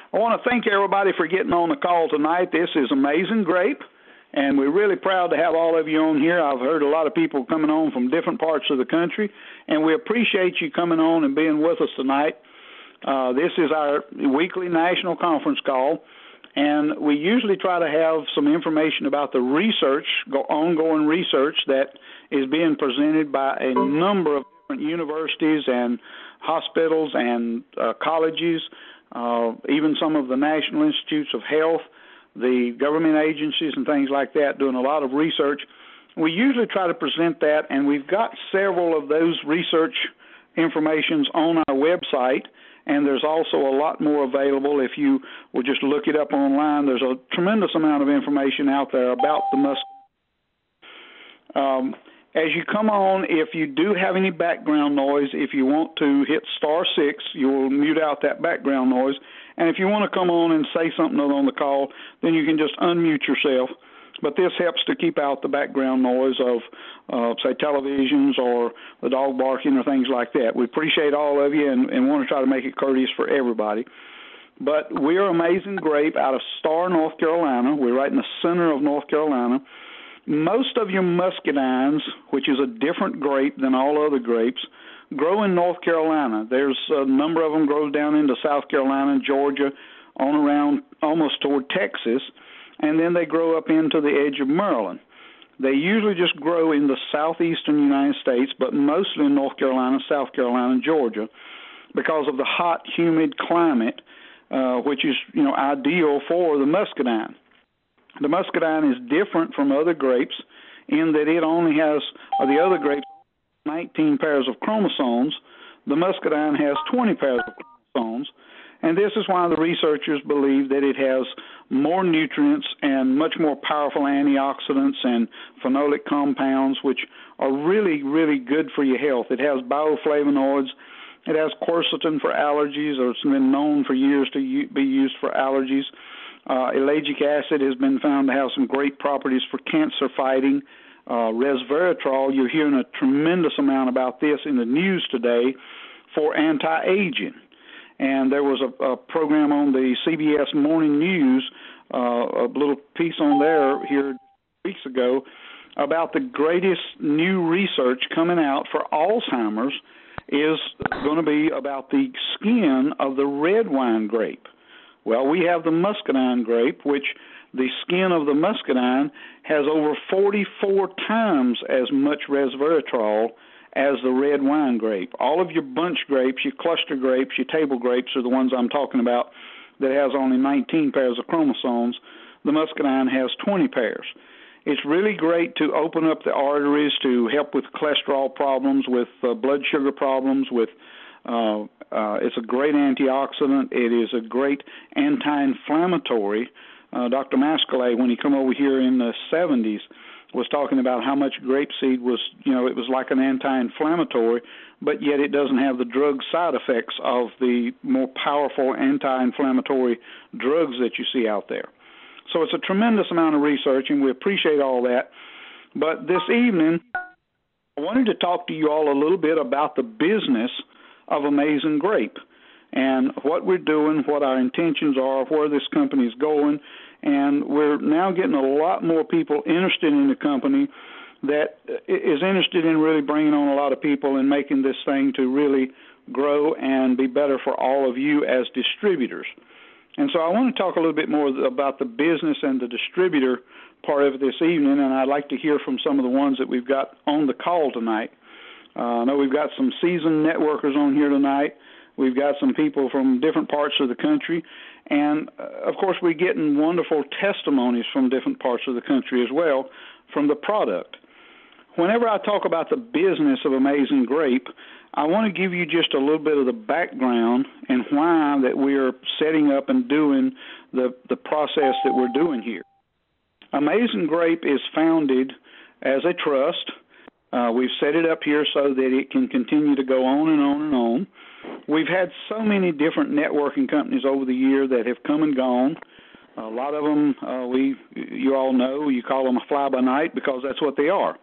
I want to thank everybody for getting on the call tonight. This is Amazing Grape, and we're really proud to have all of you on here. I've heard a lot of people coming on from different parts of the country, and we appreciate you coming on and being with us tonight. This is our weekly national conference call, and we usually try to have some information about the research, ongoing research that is being presented by a number of different universities and hospitals and colleges, even some of the National Institutes of Health, the government agencies and things like that doing a lot of research. We usually try to present that, and we've got several of those research informations on our website, and there's also a lot more available. If you will just look it up online, there's a tremendous amount of information out there about the muscarine. As you come on, if you do have any background noise, if you want to hit *6, you'll mute out that background noise. And if you want to come on and say something on the call, then you can just unmute yourself. But this helps to keep out the background noise of, say, televisions or the dog barking or things like that. We appreciate all of you and want to try to make it courteous for everybody. But we are Amazing Grape out of Star, North Carolina. We're right in the center of North Carolina. Most of your muscadines, which is a different grape than all other grapes, grow in North Carolina. There's a number of them grow down into South Carolina, Georgia, on around almost toward Texas, and then they grow up into the edge of Maryland. They usually just grow in the southeastern United States, but mostly in North Carolina, South Carolina, and Georgia, because of the hot, humid climate, which is ideal for the muscadine. The muscadine is different from other grapes in that it only has, the other grapes, 19 pairs of chromosomes. The muscadine has 20 pairs of chromosomes, and this is why the researchers believe that it has more nutrients and much more powerful antioxidants and phenolic compounds, which are really, really good for your health. It has bioflavonoids. It has quercetin for allergies, or it's been known for years to be used for allergies. Ellagic acid has been found to have some great properties for cancer fighting. Resveratrol, you're hearing a tremendous amount about this in the news today for anti-aging. And there was a program on the CBS Morning News, a little piece on there here weeks ago about the greatest new research coming out for Alzheimer's is going to be about the skin of the red wine grape. Well, we have the muscadine grape, which the skin of the muscadine has over 44 times as much resveratrol as the red wine grape. All of your bunch grapes, your cluster grapes, your table grapes are the ones I'm talking about that has only 19 pairs of chromosomes. The muscadine has 20 pairs. It's really great to open up the arteries, to help with cholesterol problems, with blood sugar problems, with it's a great antioxidant. It is a great anti-inflammatory. Dr. Mascalay, when he came over here in the 70s, was talking about how much grapeseed was, it was like an anti-inflammatory, but yet it doesn't have the drug side effects of the more powerful anti-inflammatory drugs that you see out there. So it's a tremendous amount of research, and we appreciate all that. But this evening, I wanted to talk to you all a little bit about the business of Amazing Grape and what we're doing, what our intentions are, where this company is going. And we're now getting a lot more people interested in the company that is interested in really bringing on a lot of people and making this thing to really grow and be better for all of you as distributors. And so I want to talk a little bit more about the business and the distributor part of it this evening, and I'd like to hear from some of the ones that we've got on the call tonight. I know we've got some seasoned networkers on here tonight. We've got some people from different parts of the country, and, of course, we're getting wonderful testimonies from different parts of the country as well from the product. Whenever I talk about the business of Amazing Grape, I want to give you just a little bit of the background and why that we're setting up and doing the process that we're doing here. Amazing Grape is founded as a trust. We've set it up here so that it can continue to go on and on and on. We've had so many different networking companies over the year that have come and gone. A lot of them, you all know, you call them a fly-by-night because that's what they are.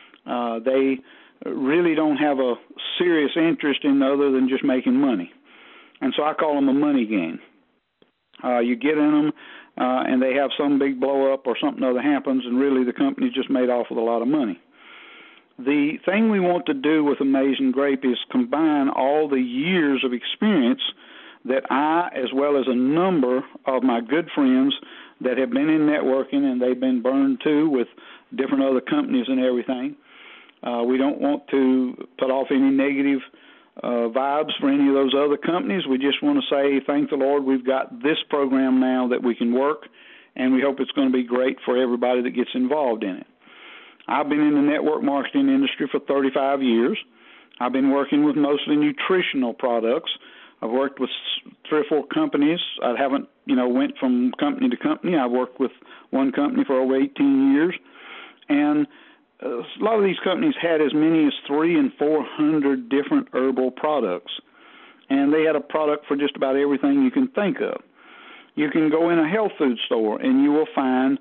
They really don't have a serious interest in other than just making money. And so I call them a money game. You get in them, and they have some big blow up or something other happens, and really the company's just made off with a lot of money. The thing we want to do with Amazing Grape is combine all the years of experience that I, as well as a number of my good friends that have been in networking, and they've been burned too with different other companies and everything. We don't want to put off any negative vibes for any of those other companies. We just want to say, thank the Lord, we've got this program now that we can work, and we hope it's going to be great for everybody that gets involved in it. I've been in the network marketing industry for 35 years. I've been working with mostly nutritional products. I've worked with 3 or 4 companies. I haven't, went from company to company. I've worked with one company for over 18 years. And a lot of these companies had as many as 300 and 400 different herbal products. And they had a product for just about everything you can think of. You can go in a health food store and you will find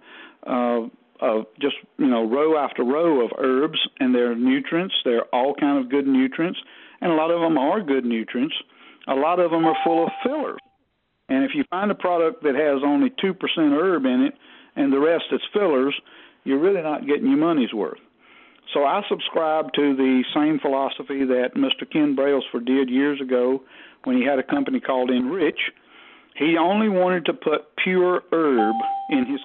just row after row of herbs, and they're nutrients. They're all kind of good nutrients, and a lot of them are good nutrients. A lot of them are full of fillers. And if you find a product that has only 2% herb in it and the rest is fillers, you're really not getting your money's worth. So I subscribe to the same philosophy that Mr. Ken Brailsford did years ago when he had a company called Enrich. He only wanted to put pure herb in his.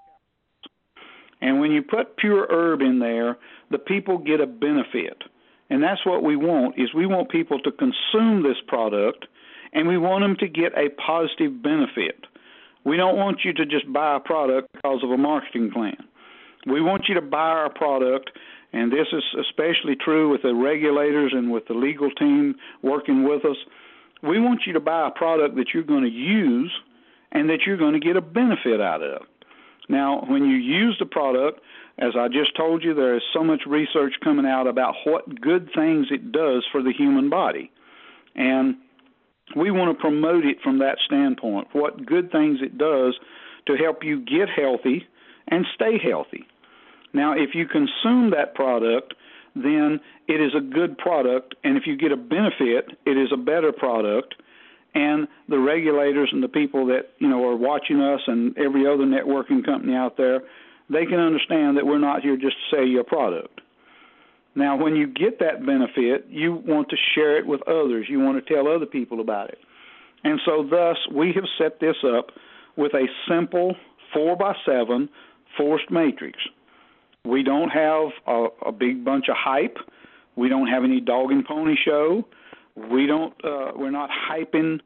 And when you put pure herb in there, the people get a benefit. And that's what we want, is we want people to consume this product, and we want them to get a positive benefit. We don't want you to just buy a product because of a marketing plan. We want you to buy our product, and this is especially true with the regulators and with the legal team working with us. We want you to buy a product that you're going to use and that you're going to get a benefit out of. Now, when you use the product, as I just told you, there is so much research coming out about what good things it does for the human body. And we want to promote it from that standpoint, what good things it does to help you get healthy and stay healthy. Now, if you consume that product, then it is a good product, and if you get a benefit, it is a better product. And the regulators and the people that, are watching us and every other networking company out there, they can understand that we're not here just to sell you a product. Now, when you get that benefit, you want to share it with others. You want to tell other people about it. And so thus, we have set this up with a simple 4x7 forced matrix. We don't have a big bunch of hype. We don't have any dog and pony show. We're not hyping,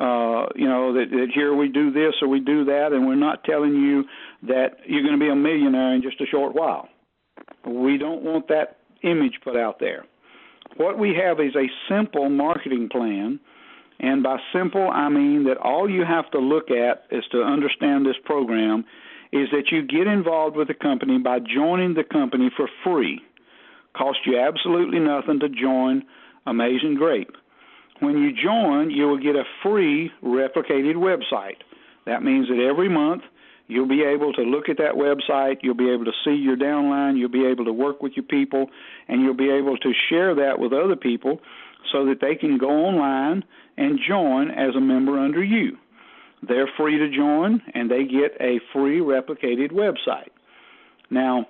that here we do this or we do that, and we're not telling you that you're going to be a millionaire in just a short while. We don't want that image put out there. What we have is a simple marketing plan, and by simple, I mean that all you have to look at is to understand this program is that you get involved with the company by joining the company for free. Cost you absolutely nothing to join Amazing Grape. When you join, you will get a free replicated website. That means that every month you'll be able to look at that website, you'll be able to see your downline, you'll be able to work with your people, and you'll be able to share that with other people so that they can go online and join as a member under you. They're free to join, and they get a free replicated website. Now,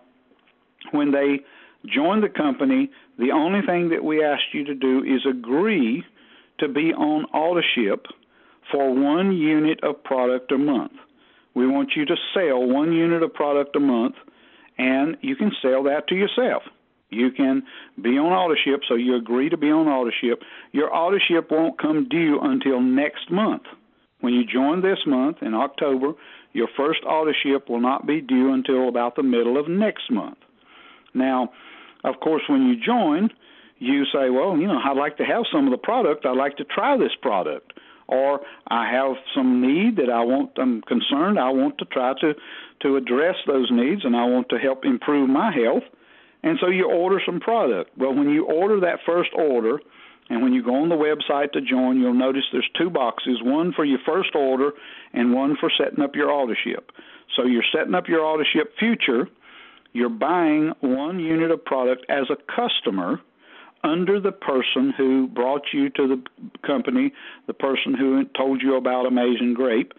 when they join the company, the only thing that we ask you to do is agree to be on AutoShip for 1 unit of product a month. We want you to sell 1 unit of product a month, and you can sell that to yourself. You can be on AutoShip, so you agree to be on AutoShip. Your AutoShip won't come due until next month. When you join this month in October, your first AutoShip will not be due until about the middle of next month. Now, of course, when you join, you say, well, I'd like to have some of the product. I'd like to try this product. Or I have some need that I'm concerned. I want to try to address those needs, and I want to help improve my health. And so you order some product. Well, when you order that first order, and when you go on the website to join, you'll notice there's 2 boxes, one for your first order and one for setting up your AutoShip. So you're setting up your AutoShip future. You're buying 1 unit of product as a customer under the person who brought you to the company, the person who told you about Amazing Grape.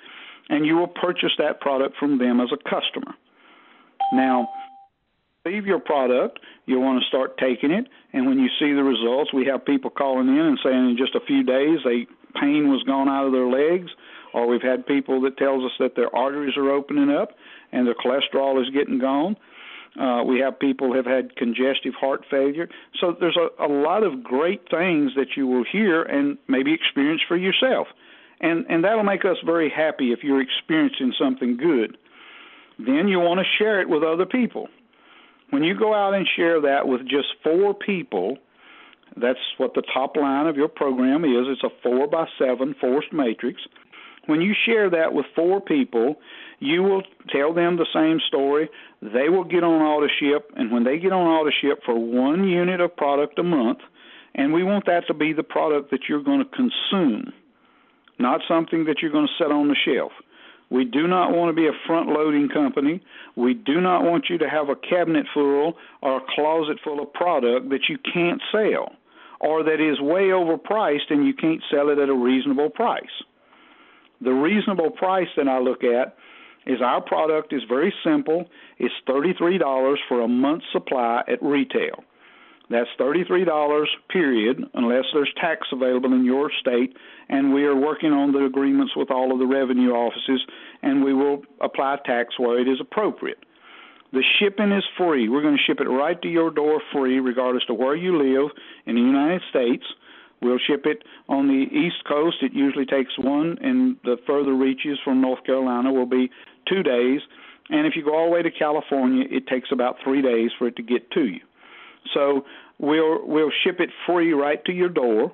and you will purchase that product from them as a customer. Now, receive your product, you'll want to start taking it, and when you see the results, we have people calling in and saying in just a few days pain was gone out of their legs, or we've had people that tells us that their arteries are opening up and their cholesterol is getting gone. We have people who have had congestive heart failure. So there's a lot of great things that you will hear and maybe experience for yourself. And that'll make us very happy if you're experiencing something good. Then you want to share it with other people. When you go out and share that with just 4 people, that's what the top line of your program is. It's a 4x7 forced matrix. When you share that with 4 people, you will tell them the same story. They will get on AutoShip, and when they get on AutoShip for 1 unit of product a month, and we want that to be the product that you're going to consume, not something that you're going to set on the shelf. We do not want to be a front-loading company. We do not want you to have a cabinet full or a closet full of product that you can't sell or that is way overpriced and you can't sell it at a reasonable price. The reasonable price that I look at is our product is very simple. It's $33 for a month's supply at retail. That's $33, period, unless there's tax available in your state, and we are working on the agreements with all of the revenue offices, and we will apply tax where it is appropriate. The shipping is free. We're going to ship it right to your door free, regardless of where you live in the United States. We'll ship it on the East Coast. It usually takes 1, and the further reaches from North Carolina will be 2 days. And if you go all the way to California, it takes about 3 days for it to get to you. So we'll ship it free right to your door.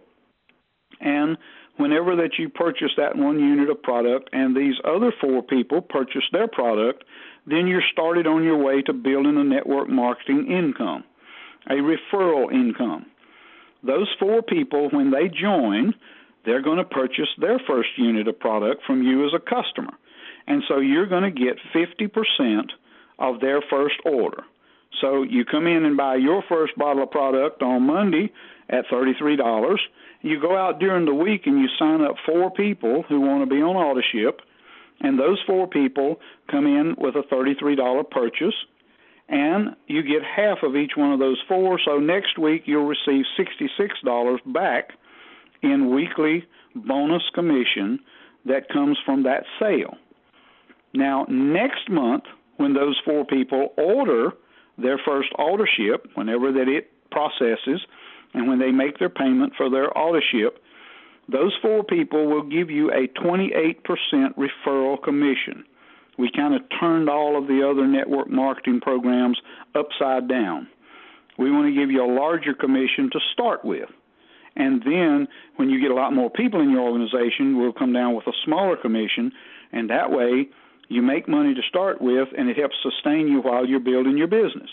And whenever that you purchase that 1 unit of product and these other 4 people purchase their product, then you're started on your way to building a network marketing income, a referral income. Those 4 people, when they join, they're going to purchase their first unit of product from you as a customer. And so you're going to get 50% of their first order. So you come in and buy your first bottle of product on Monday at $33. You go out during the week and you sign up 4 people who want to be on AutoShip, and those 4 people come in with a $33 purchase, and you get half of each one of those 4. So next week you'll receive $66 back in weekly bonus commission that comes from that sale. Now, next month, when those 4 people order their first AutoShip, whenever that it processes, and when they make their payment for their AutoShip, those 4 people will give you a 28% referral commission. We kind of turned all of the other network marketing programs upside down. We want to give you a larger commission to start with. And then when you get a lot more people in your organization, we'll come down with a smaller commission, and that way you make money to start with, and it helps sustain you while you're building your business.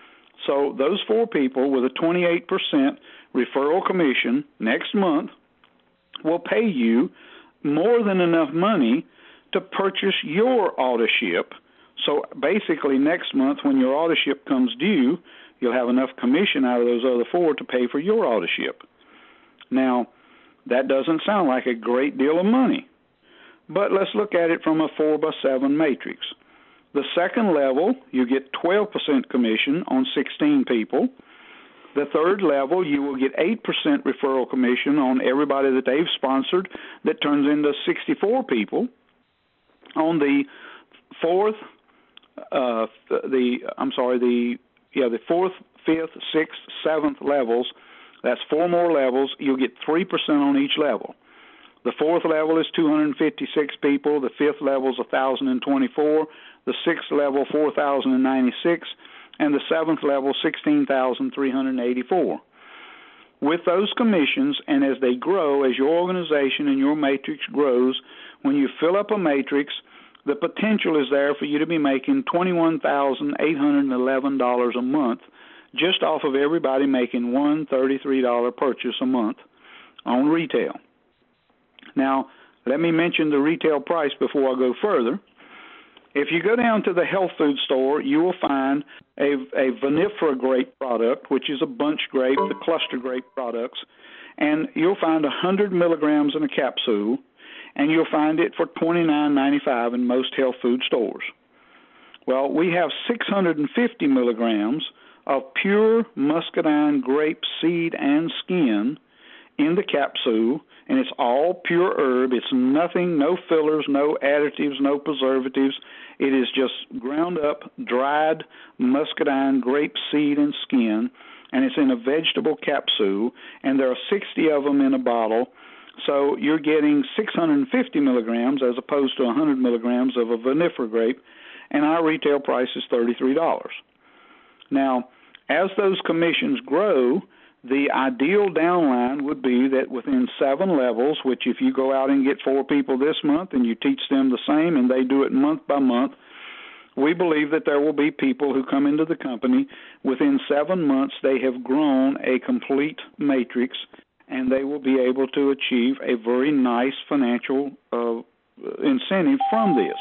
So those 4 people with a 28% referral commission next month will pay you more than enough money to purchase your AutoShip. So basically next month when your AutoShip comes due, you'll have enough commission out of those other 4 to pay for your AutoShip. Now, that doesn't sound like a great deal of money, but let's look at it from a 4x7 matrix. The second level, you get 12% commission on 16 people. The third level, you will get 8% referral commission on everybody that they've sponsored. That turns into 64 people. On the fourth, the fourth, fifth, sixth, seventh levels, that's 4 more levels. You'll get 3% on each level. The 4th level is 256 people. The 5th level is 1,024. The 6th level, 4,096. And the 7th level, 16,384. With those commissions, and as they grow, as your organization and your matrix grows, when you fill up a matrix, the potential is there for you to be making $21,811 a month just off of everybody making one $33 purchase a month on retail. Now, let me mention the retail price before I go further. If you go down to the health food store, you will find a vinifera grape product, which is a bunch grape, the cluster grape products, and you'll find 100 milligrams in a capsule, and you'll find it for $29.95 in most health food stores. Well, we have 650 milligrams of pure muscadine grape seed and skin in the capsule, and it's all pure herb. It's nothing, no fillers, no additives, no preservatives. It is just ground up, dried muscadine grape seed and skin, and it's in a vegetable capsule, and there are 60 of them in a bottle. So you're getting 650 milligrams as opposed to 100 milligrams of a vinifera grape, and our retail price is $33. Now, as those commissions grow, the ideal downline would be that within 7 levels, which if you go out and get 4 people this month and you teach them the same and they do it month by month, we believe that there will be people who come into the company within 7 months. They have grown a complete matrix, and they will be able to achieve a very nice financial incentive from this.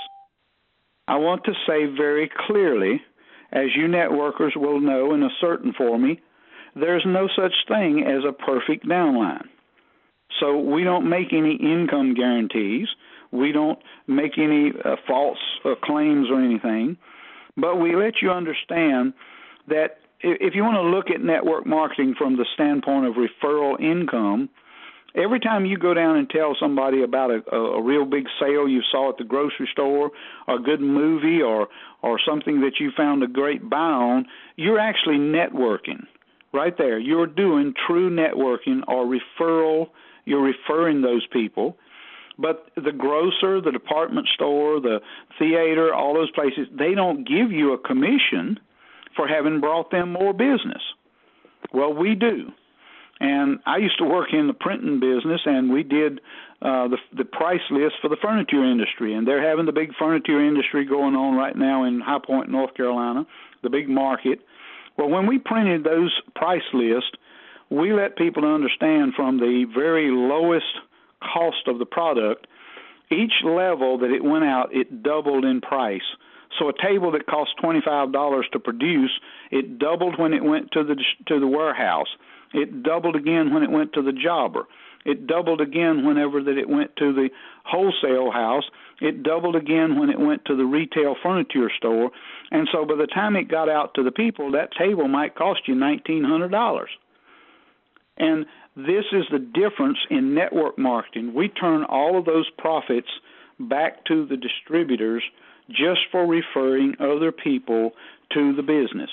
I want to say very clearly, as you networkers will know and ascertain for me, there's no such thing as a perfect downline. So we don't make any income guarantees. We don't make any false claims or anything. But we let you understand that if you want to look at network marketing from the standpoint of referral income, every time you go down and tell somebody about a real big sale you saw at the grocery store, or a good movie, or something that you found a great buy on, you're actually networking. Right there, you're doing true networking or referral. You're referring those people. But the grocer, the department store, the theater, all those places, they don't give you a commission for having brought them more business. Well, we do. And I used to work in the printing business, and we did the price list for the furniture industry. And they're having the big furniture industry going on right now in High Point, North Carolina, the big market. Well, when we printed those price lists, we let people understand from the very lowest cost of the product, each level that it went out, it doubled in price. So a table that cost $25 to produce, it doubled when it went to the warehouse. It doubled again when it went to the jobber. It doubled again whenever that it went to the wholesale house. It doubled again when it went to the retail furniture store. And so by the time it got out to the people, that table might cost you $1,900. And this is the difference in network marketing. We turn all of those profits back to the distributors just for referring other people to the business.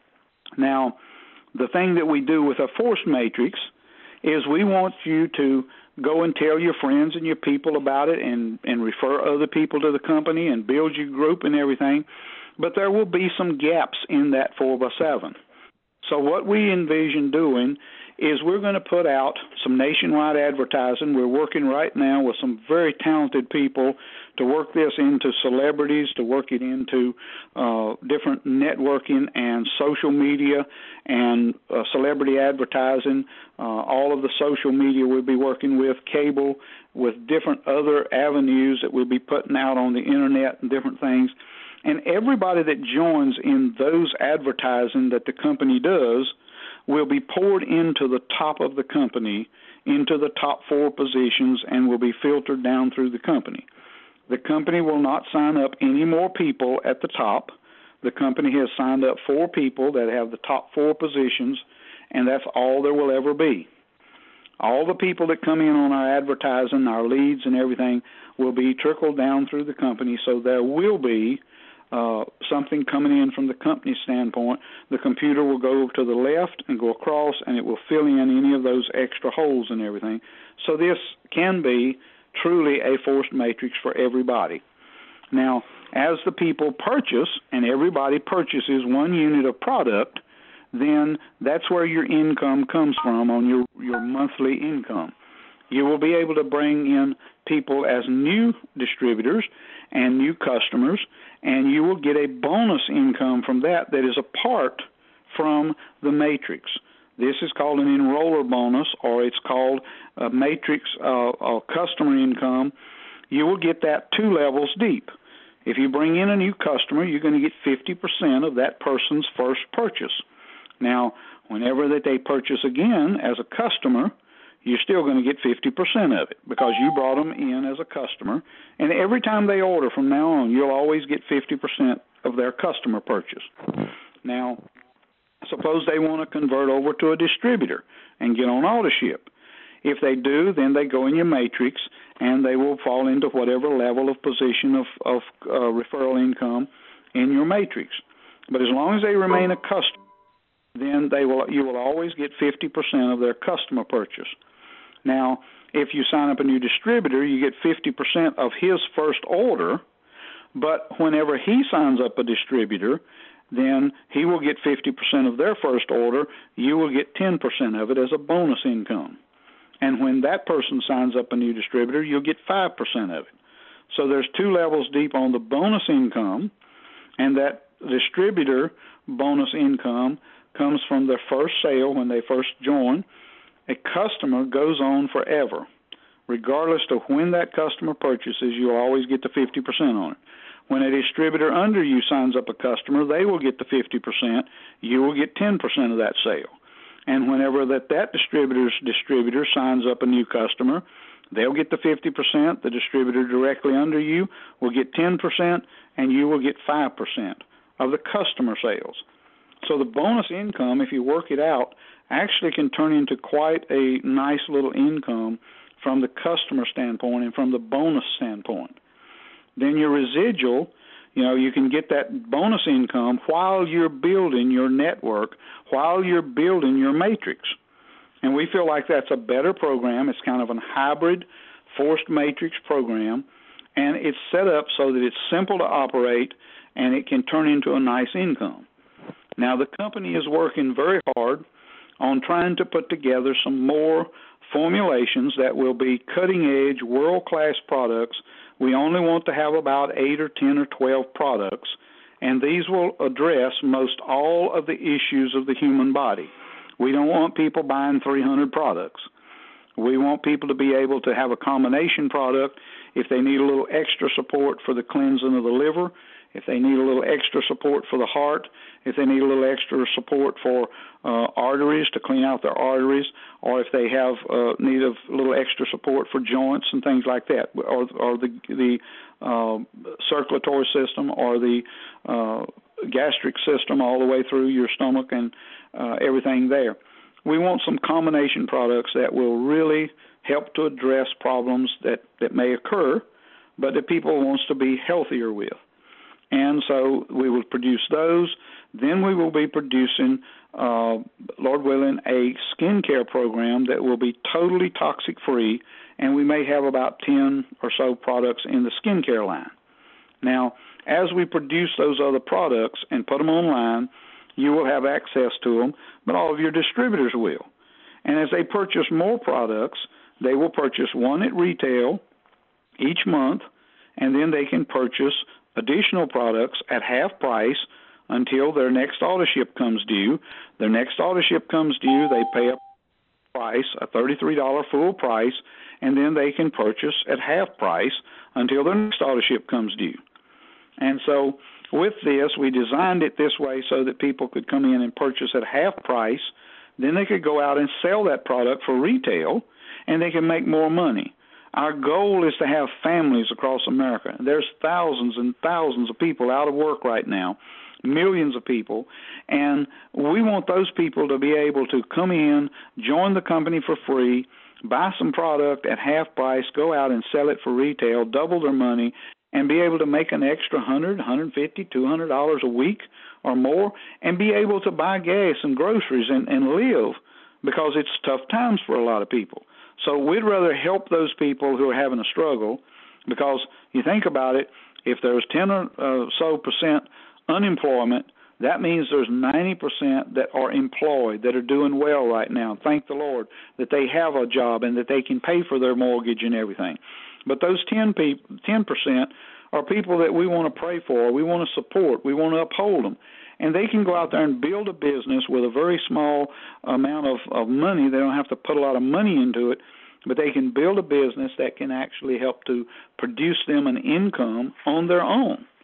Now, the thing that we do with a force matrix is we want you to go and tell your friends and your people about it and refer other people to the company and build your group and everything. But there will be some gaps in that 4x7. So what we envision doing is we're going to put out some nationwide advertising. We're working right now with some very talented people to work this into celebrities, to work it into different networking and social media and celebrity advertising. All of the social media we'll be working with, cable, with different other avenues that we'll be putting out on the internet and different things. And everybody that joins in those advertising that the company does will be poured into the top of the company, into the top 4 positions, and will be filtered down through the company. The company will not sign up any more people at the top. The company has signed up 4 people that have the top 4 positions, and that's all there will ever be. All the people that come in on our advertising, our leads and everything, will be trickled down through the company, so there will be something coming in from the company standpoint. The computer will go to the left and go across, and it will fill in any of those extra holes and everything. So this can be truly a forced matrix for everybody. Now, as the people purchase, and everybody purchases 1 unit of product, then that's where your income comes from on your monthly income. You will be able to bring in people as new distributors and new customers, and you will get a bonus income from that is apart from the matrix. This is called an enroller bonus, or it's called a matrix customer income. You will get that 2 levels deep. If you bring in a new customer, you're going to get 50% of that person's first purchase. Now, whenever that they purchase again as a customer, you're still going to get 50% of it because you brought them in as a customer. And every time they order from now on, you'll always get 50% of their customer purchase. Now, suppose they want to convert over to a distributor and get on AutoShip. If they do, then they go in your matrix, and they will fall into whatever level of position of referral income in your matrix. But as long as they remain a customer, then you will always get 50% of their customer purchase. Now, if you sign up a new distributor, you get 50% of his first order, but whenever he signs up a distributor, then he will get 50% of their first order. You will get 10% of it as a bonus income. And when that person signs up a new distributor, you'll get 5% of it. So there's 2 levels deep on the bonus income, and that distributor bonus income comes from their first sale when they first join. A customer goes on forever. Regardless of when that customer purchases, you'll always get the 50% on it. When a distributor under you signs up a customer, they will get the 50%. You will get 10% of that sale. And whenever that distributor signs up a new customer, they'll get the 50%. The distributor directly under you will get 10%, and you will get 5% of the customer sales. So the bonus income, if you work it out, actually can turn into quite a nice little income from the customer standpoint and from the bonus standpoint. Then your residual, you can get that bonus income while you're building your network, while you're building your matrix. And we feel like that's a better program. It's kind of a hybrid forced matrix program, and it's set up so that it's simple to operate and it can turn into a nice income. Now, the company is working very hard on trying to put together some more formulations that will be cutting-edge, world-class products. We only want to have about 8 or 10 or 12 products, and these will address most all of the issues of the human body. We don't want people buying 300 products. We want people to be able to have a combination product if they need a little extra support for the cleansing of the liver, if they need a little extra support for the heart, if they need a little extra support for arteries to clean out their arteries, or if they have need of a little extra support for joints and things like that, or the circulatory system, or the gastric system all the way through your stomach and everything there. We want some combination products that will really help to address problems that may occur, but that people wants to be healthier with. And so we will produce those. Then we will be producing, Lord willing, a skincare program that will be totally toxic-free, and we may have about 10 or so products in the skincare line. Now, as we produce those other products and put them online, you will have access to them, but all of your distributors will. And as they purchase more products, they will purchase one at retail each month, and then they can purchase additional products at half price until their next AutoShip comes due. Their next AutoShip comes due, they pay a price, a $33 full price, and then they can purchase at half price until their next AutoShip comes due. And so with this, we designed it this way so that people could come in and purchase at half price. Then they could go out and sell that product for retail, and they can make more money. Our goal is to have families across America. There's thousands and thousands of people out of work right now, millions of people, and we want those people to be able to come in, join the company for free, buy some product at half price, go out and sell it for retail, double their money, and be able to make an extra $100, $150, $200 a week or more, and be able to buy gas and groceries and live, because it's tough times for a lot of people. So we'd rather help those people who are having a struggle, because you think about it, if there's 10 or so percent unemployment, that means there's 90% that are employed, that are doing well right now. Thank the Lord that they have a job and that they can pay for their mortgage and everything. But those 10% are people that we want to pray for, we want to support, we want to uphold them. And they can go out there and build a business with a very small amount of money. They don't have to put a lot of money into it, but they can build a business that can actually help to produce them an income on their own.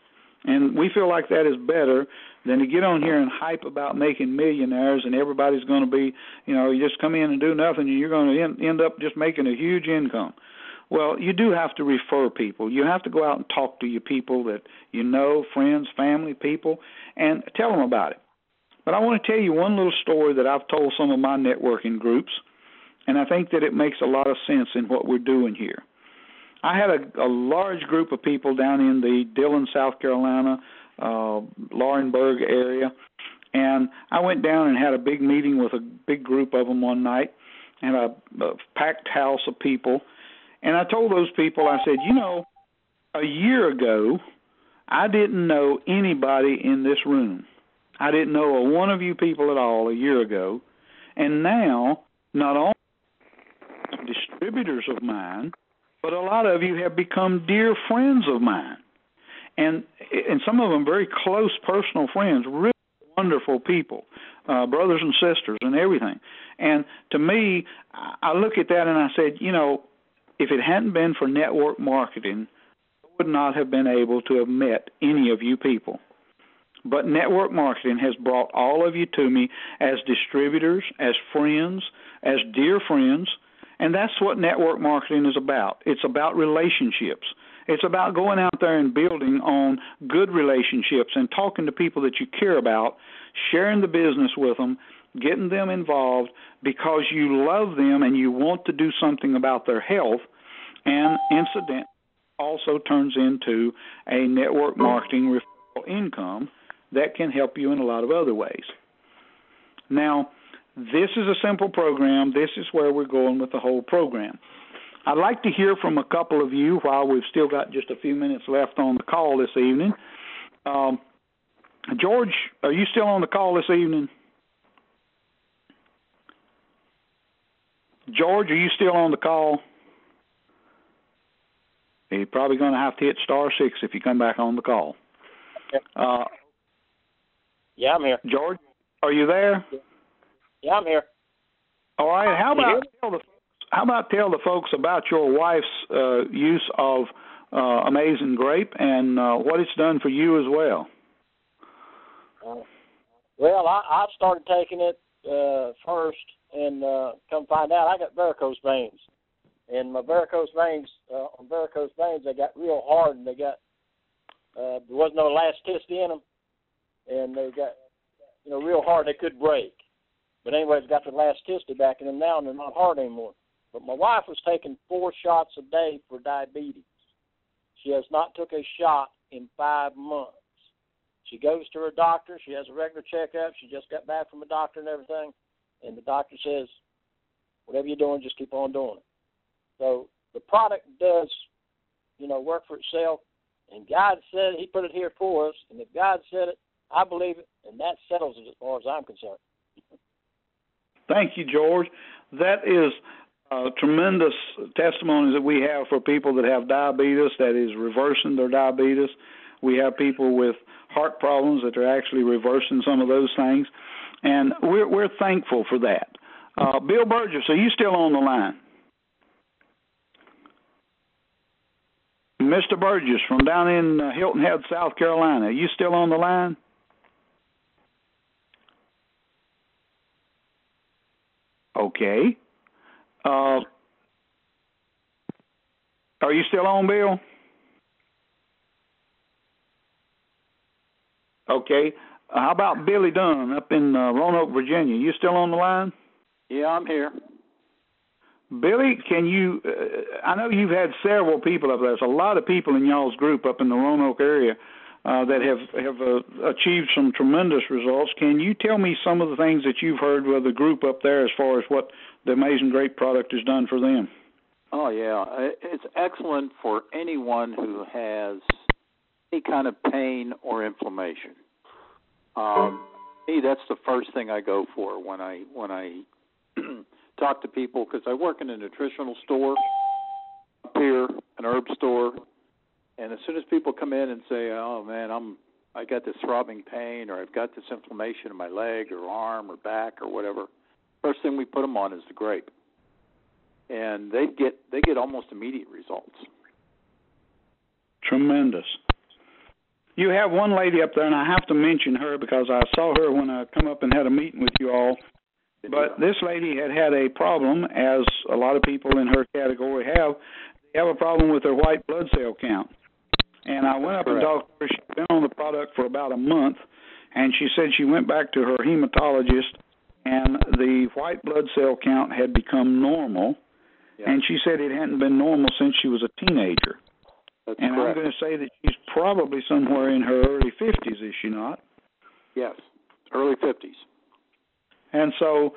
And we feel like that is better than to get on here and hype about making millionaires and everybody's going to be, you just come in and do nothing and you're going to end up just making a huge income. Well, you do have to refer people. You have to go out and talk to your people that you know, friends, family, people, and tell them about it. But I want to tell you one little story that I've told some of my networking groups, and I think that it makes a lot of sense in what we're doing here. I had a large group of people down in the Dillon, South Carolina, Laurinburg area, and I went down and had a big meeting with a big group of them one night, and a packed house of people. And I told those people, I said, a year ago, I didn't know anybody in this room. I didn't know one of you people at all a year ago. And now, not only distributors of mine, but a lot of you have become dear friends of mine. And some of them very close personal friends, really wonderful people, brothers and sisters and everything. And to me, I look at that and I said, if it hadn't been for network marketing, I would not have been able to have met any of you people. But network marketing has brought all of you to me as distributors, as friends, as dear friends, and that's what network marketing is about. It's about relationships. It's about going out there and building on good relationships and talking to people that you care about, sharing the business with them, getting them involved because you love them and you want to do something about their health, and incident also turns into a network marketing referral income that can help you in a lot of other ways. Now, this is a simple program. This is where we're going with the whole program. I'd like to hear from a couple of you while we've still got just a few minutes left on the call this evening. George, are you still on the call this evening? George, are you still on the call? You're probably going to have to hit *6 if you come back on the call. Yeah, I'm here. George, are you there? Yeah, I'm here. All right. How about tell the folks about your wife's use of Amazing Grape and what it's done for you as well? Well, I started taking it first, and come find out I got varicose veins. And my varicose veins, they got real hard, and they got there wasn't no elasticity in them, and they got real hard. They could break. But anyway, it's got the elasticity back in them now, and they're not hard anymore. But my wife was taking 4 shots a day for diabetes. She has not took a shot in 5 months. She goes to her doctor. She has a regular checkup. She just got back from a doctor and everything. And the doctor says, whatever you're doing, just keep on doing it. So the product does, work for itself. And God said it. He put it here for us. And if God said it, I believe it. And that settles it as far as I'm concerned. Thank you, George. That is tremendous testimonies that we have for people that have diabetes, that is reversing their diabetes. We have people with heart problems that are actually reversing some of those things, and we're thankful for that. Bill Burgess, are you still on the line? Mr. Burgess from down in Hilton Head, South Carolina, are you still on the line? Okay. Are you still on, Bill? Okay. How about Billy Dunn up in Roanoke, Virginia? You still on the line? Yeah, I'm here. Billy, can you, I know you've had several people up there. There's a lot of people in y'all's group up in the Roanoke area that have achieved some tremendous results. Can you tell me some of the things that you've heard with the group up there as far as what the Amazing Grape product has done for them? Oh, yeah. It's excellent for anyone who has any kind of pain or inflammation. Me, that's the first thing I go for when I talk to people, because I work in a nutritional store up here, an herb store, and as soon as people come in and say, "Oh man, I got this throbbing pain, or I've got this inflammation in my leg or arm or back or whatever," first thing we put them on is the grape, and they get almost immediate results. Tremendous. You have one lady up there, and I have to mention her because I saw her when I come up and had a meeting with you all. But this lady had a problem, as a lot of people in her category have. They have a problem with their white blood cell count. And I went up and talked to her. She's been on the product for about a month, and she said she went back to her hematologist, and the white blood cell count had become normal. Yeah. And she said it hadn't been normal since she was a teenager. That's and correct. I'm going to say that she's probably somewhere in her early 50s, is she not? Yes, early 50s. And so,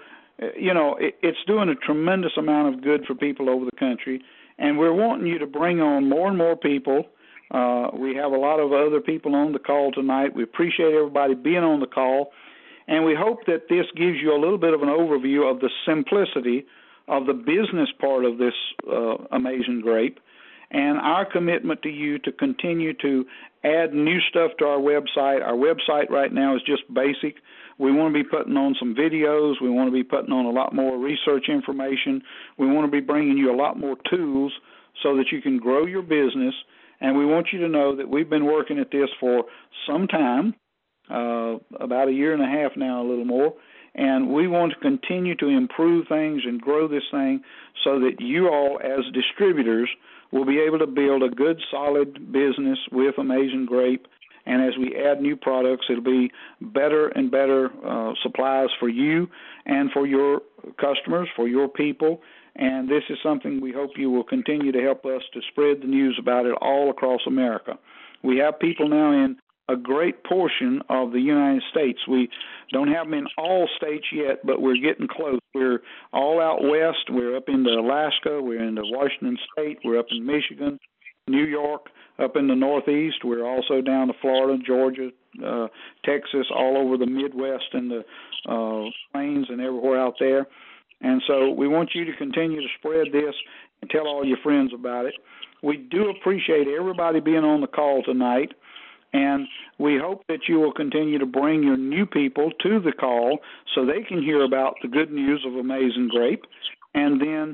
it's doing a tremendous amount of good for people over the country, and we're wanting you to bring on more and more people. We have a lot of other people on the call tonight. We appreciate everybody being on the call, and we hope that this gives you a little bit of an overview of the simplicity of the business part of this Amazing Grape, and our commitment to you to continue to add new stuff to our website. Our website right now is just basic. We want to be putting on some videos. We want to be putting on a lot more research information. We want to be bringing you a lot more tools so that you can grow your business. And we want you to know that we've been working at this for some time, about a year and a half now, a little more. And we want to continue to improve things and grow this thing so that you all, as distributors, will be able to build a good, solid business with Amazing Grape. And as we add new products, it'll be better and better supplies for you and for your customers, for your people. And this is something we hope you will continue to help us to spread the news about it all across America. We have people now in a great portion of the United States. We don't have them in all states yet, but we're getting close. We're all out west. We're up into Alaska. We're into Washington State. We're up in Michigan, New York, up in the Northeast. We're also down to Florida, Georgia, Texas, all over the Midwest and the plains and everywhere out there. And so we want you to continue to spread this and tell all your friends about it. We do appreciate everybody being on the call tonight, and we hope that you will continue to bring your new people to the call so they can hear about the good news of Amazing Grape. And then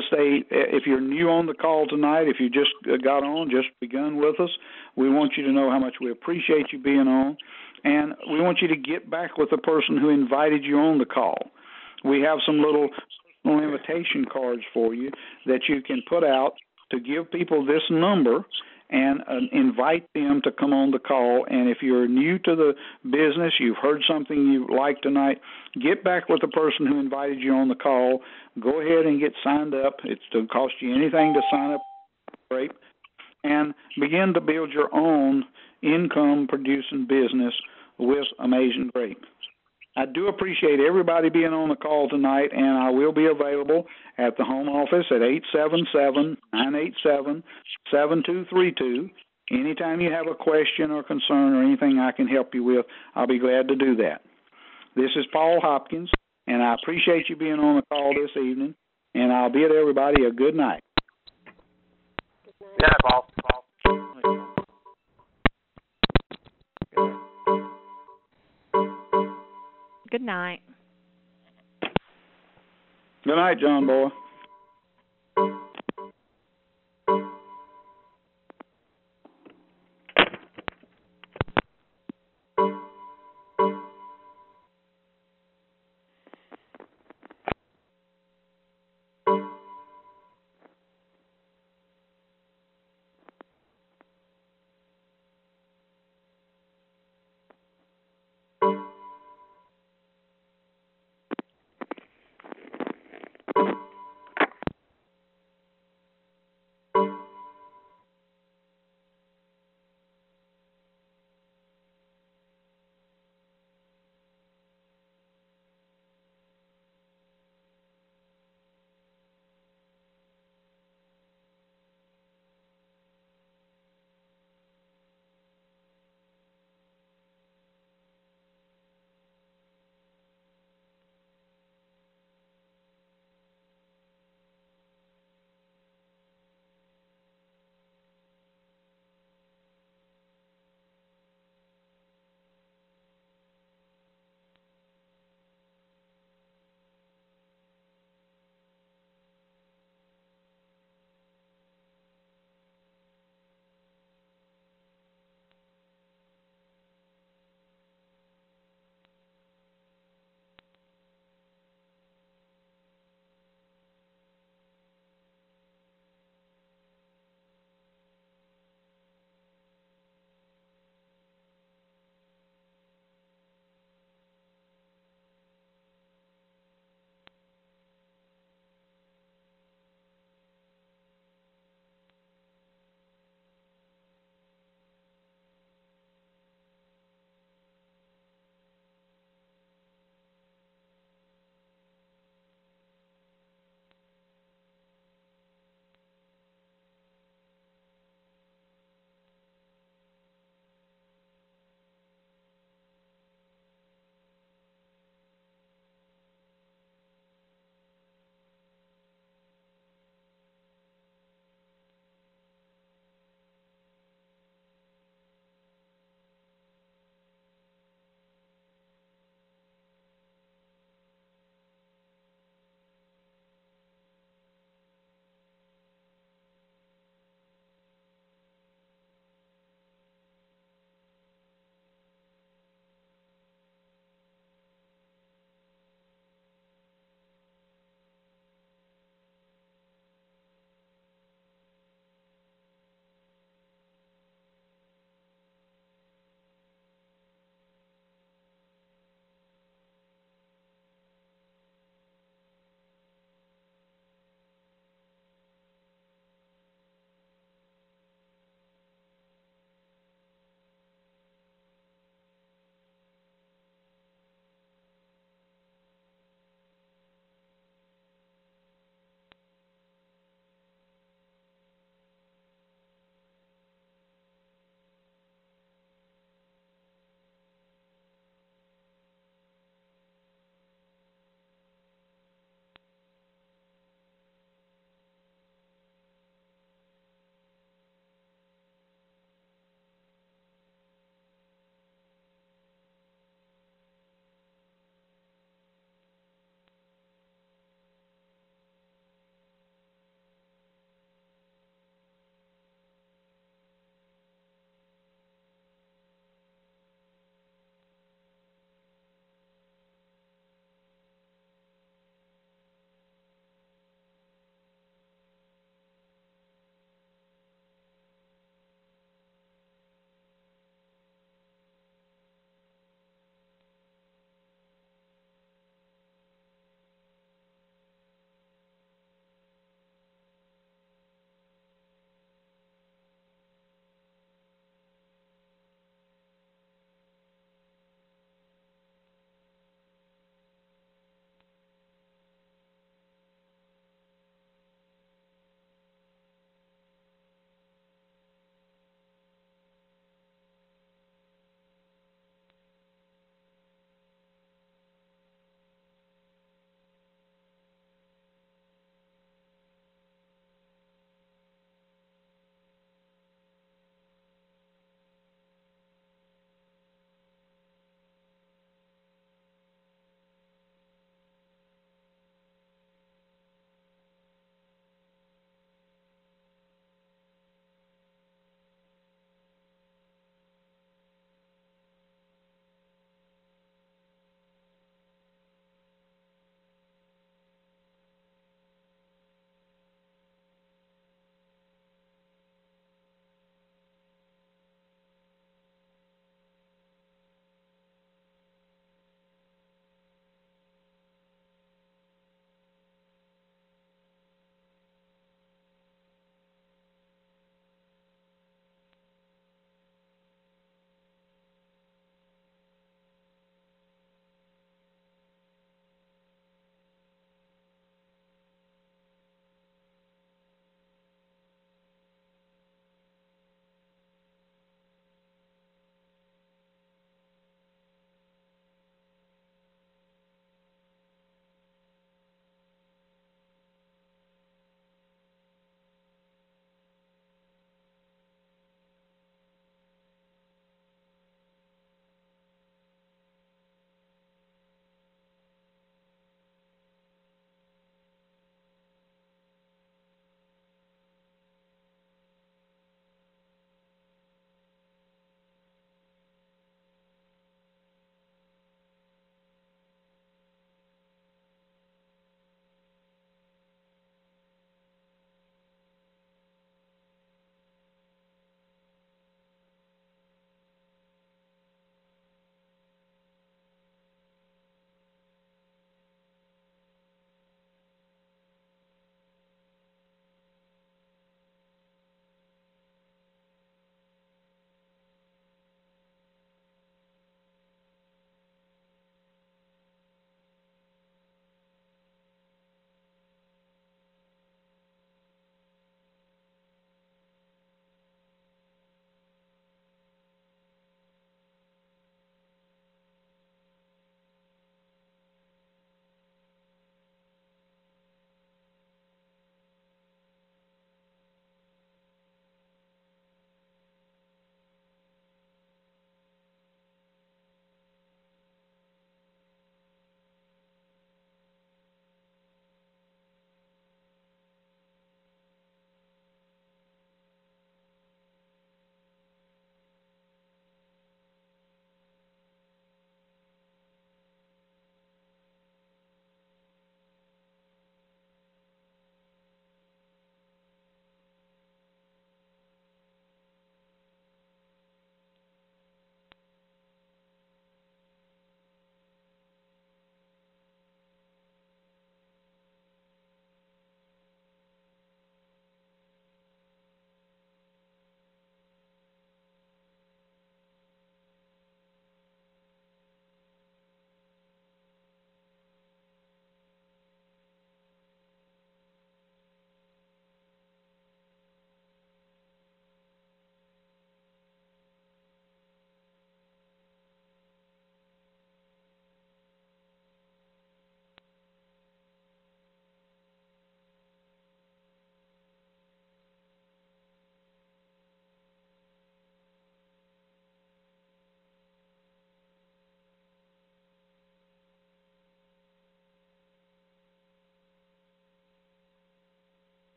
if you're new on the call tonight, if you just got on, just begun with us, we want you to know how much we appreciate you being on. And we want you to get back with the person who invited you on the call. We have some little personal invitation cards for you that you can put out to give people this number and invite them to come on the call. And if you're new to the business, you've heard something you like tonight, get back with the person who invited you on the call. Go ahead and get signed up. It doesn't cost you anything to sign up for Grape, and begin to build your own income-producing business with Amazing Grape. I do appreciate everybody being on the call tonight, and I will be available at the home office at 877-987-7232. Anytime you have a question or concern or anything I can help you with, I'll be glad to do that. This is Paul Hopkins, and I appreciate you being on the call this evening, and I'll bid everybody a good night. Good night, Paul. Good night. Good night, John Boy.